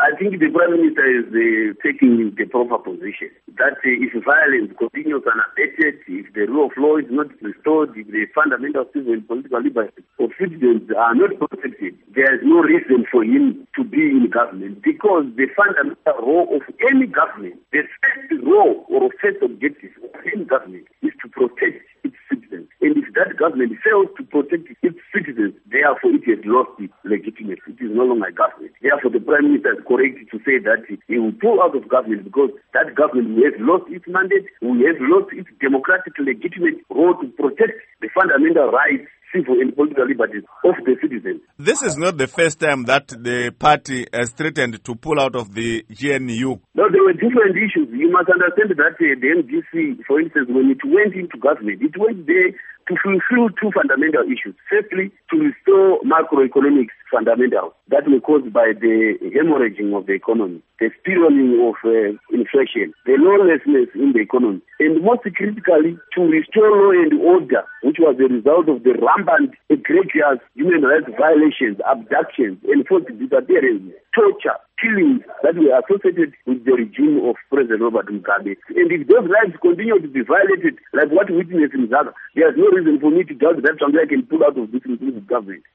I think the Prime Minister is taking the proper position. That if violence continues unabated, if the rule of law is not restored, if the fundamental civil and political liberties of citizens are not protected, there is no reason for him to be in government, because the fundamental role of any government, the first role or first objective of any government is to protect its citizens. And if that government fails to protect its citizens, therefore it has lost its legitimacy. It is no longer a government. Therefore the Prime Minister is correct to say that he will pull out of government, because that government will have lost its mandate, will have lost its democratic legitimate role to protect the fundamental rights, civil and political liberties of the citizens. This is not the first time that the party has threatened to pull out of the GNU. No, there were different issues. You must understand that the MDC, for instance, when it went into government, it went there to fulfill two fundamental issues. Firstly, to restore macroeconomic fundamentals that were caused by the hemorrhaging of the economy, the spiraling of inflation, the lawlessness in the economy, and most critically, to restore law and order, which was the result of the rampant, egregious human rights violations, abductions, enforced disappearances, torture, killings that were associated with the regime of President Robert Mugabe. And if those rights continue to be violated, like what we witnessed in Zaga, there is no reason for me to doubt that Zambia can pull out of this inclusive government.